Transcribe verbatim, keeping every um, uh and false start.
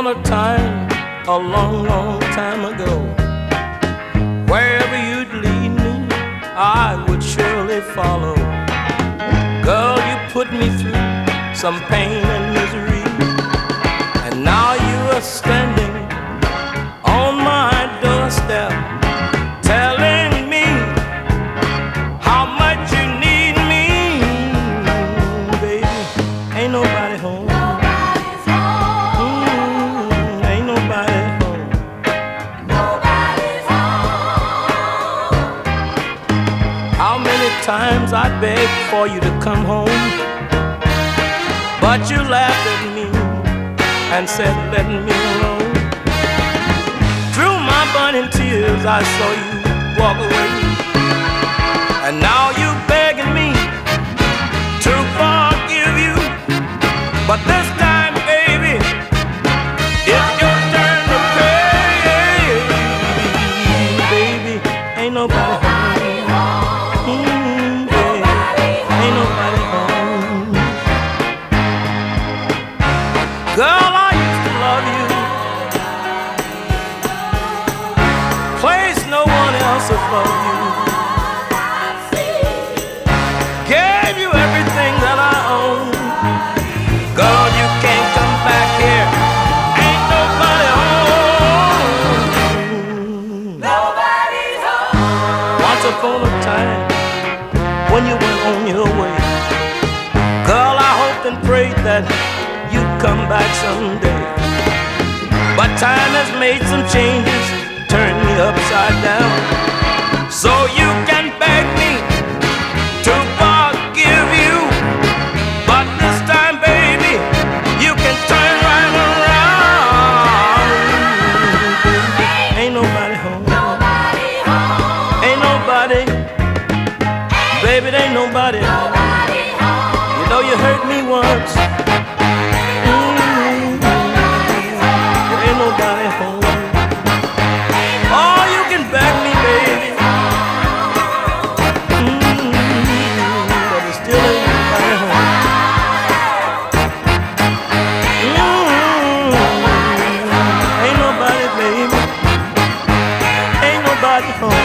upon a time, a long, long time ago, wherever you'd lead me, I would surely follow. Girl, you put me through some pain and misery, and now you are standing on my doorstep, telling me how much you need me. Baby, ain't nobody home. Nobody's home. Mm, ain't nobody home. Nobody's home. How many times I begged for you to come home, but you laughed at me and said, let me alone. Through my burning tears, I saw you walk away, and now you begging me to forgive you. But this time, baby, it's your turn to pay. Baby, ain't nobody home. Mm, baby, ain't nobody home. Girl, I used to love you, place no one else above you. Gave you everything that I own. Girl, you can't come back here. Ain't nobody home. Nobody's home. Once upon a time, when you went on your way, girl, I hoped and prayed that you'd come back someday. But time has made some changes, turned me upside down. So you can beg me to forgive you, but this time, baby, you can turn right around. Ain't nobody home. Nobody home. Ain't nobody, baby, there ain't nobody home. Nobody home. You know you hurt me once. Mm, there ain't nobody home. Oh, you can beg me, baby. Mm, but it still ain't nobody home. Mm, ain't nobody, baby. Ain't nobody home.